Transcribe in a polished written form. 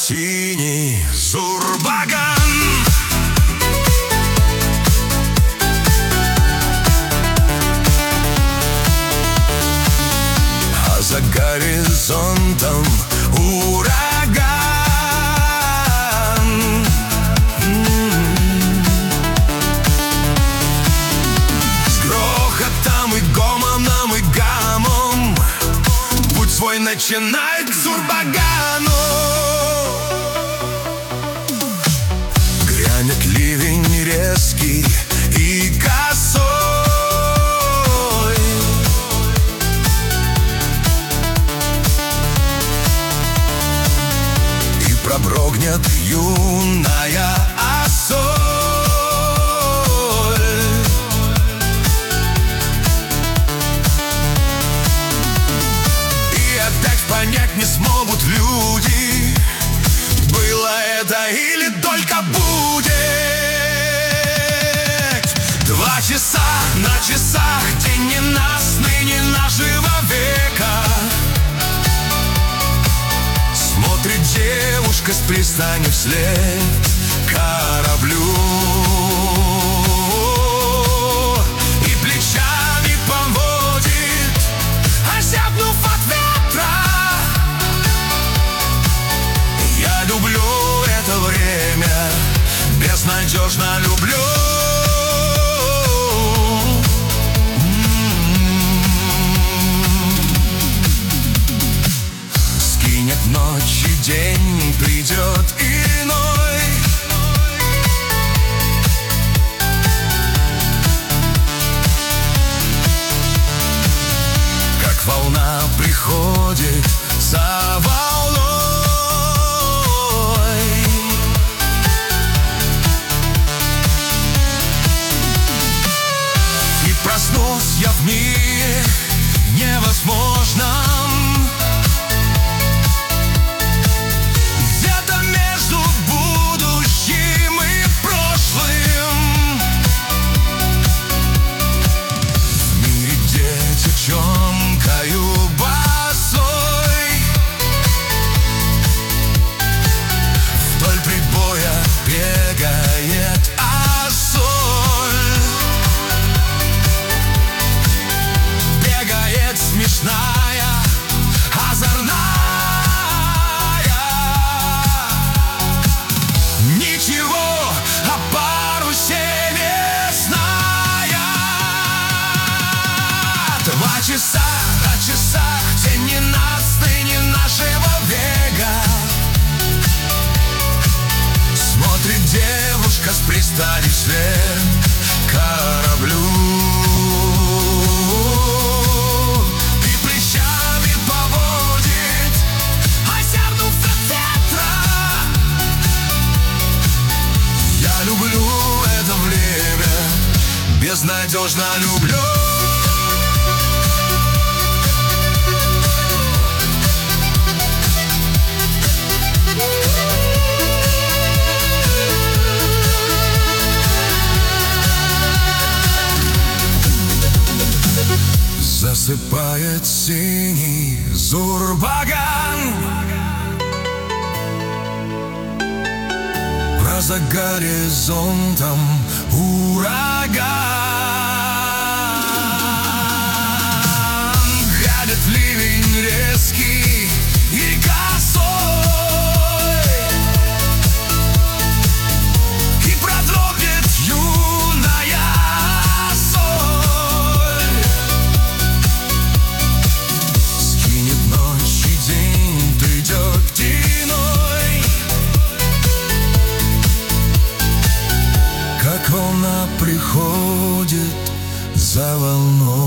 синий Зурбаган. А за горизонтом ураган. С грохотом и гомоном и гамом путь свой начинает к Зурбагану. Грянет ливень резкий и косой, и проброгнет юная осоль. И опять понять не смогут люди, было это или только будет. 2 часа на часах, день ненастный, не нашего века. Смотрит девушка с пристани вслед кораблю и плечами поводит, озябнув от ветра. Я люблю это время, безнадежно люблю. Скинет ночь и день, придет иной. Как волна приходит за волной, и проснулся я в мире невозможном. Где-то между будущим и прошлым, в мире, где девчонкою босой вдоль прибоя бегает осоль. Бегает смешная, озорная. Ничего о парусе не зная. 2 часа на часах, день ненастный, не нашего века. Смотрит девушка с пристани вслед кораблю и плечами поводит, озябнув от ветра. Я люблю это время, безнадежно люблю. Засыпает синий Зурбаган, а за горизонтом ураган. Грянет ливень резкий и косой, и продрогнет юная соль. Скинет ночь и день, придет иной. Как волна приходит за волной.